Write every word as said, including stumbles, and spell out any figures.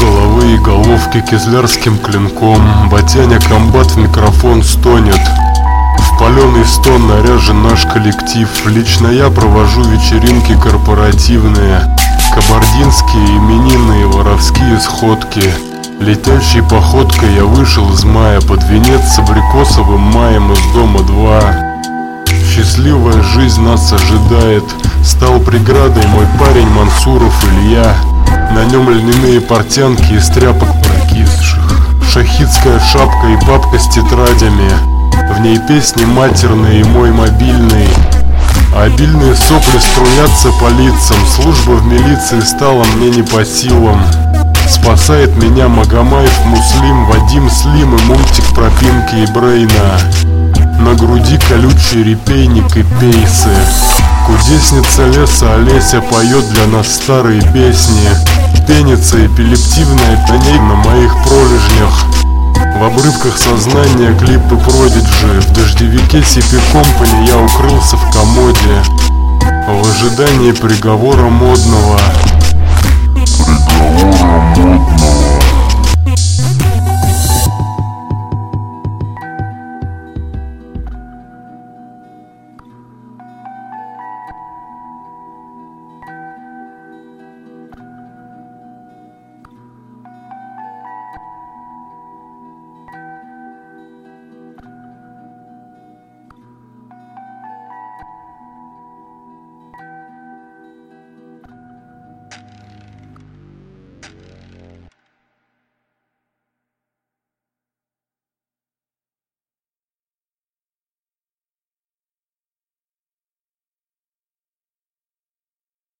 головы и головки кизлярским клинком. Батяня комбат в микрофон стонет. В паленый стон наряжен наш коллектив. Лично я провожу вечеринки корпоративные, кабардинские, именинные, воровские сходки. Летящей походкой я вышел из мая под венец с абрикосовым маем из дома два. Счастливая жизнь нас ожидает. Стал преградой мой парень Мансуров Илья. На нем льняные портянки из тряпок прокисших, шахидская шапка и папка с тетрадями. В ней песни матерные и мой мобильный. Обильные сопли струятся по лицам. Служба в милиции стала мне не по силам. Спасает меня Магомаев Муслим, Вадим Слим и мультик про Пинки и Брейна. На груди колючий репейник и пейсы. Кудесница леса Олеся поет для нас старые песни. Пенится эпилептивная тоней на моих пролежнях. В обрывках сознания клипы Продиджи. В дождевике си пи Company я укрылся в комоде в ожидании приговора модного.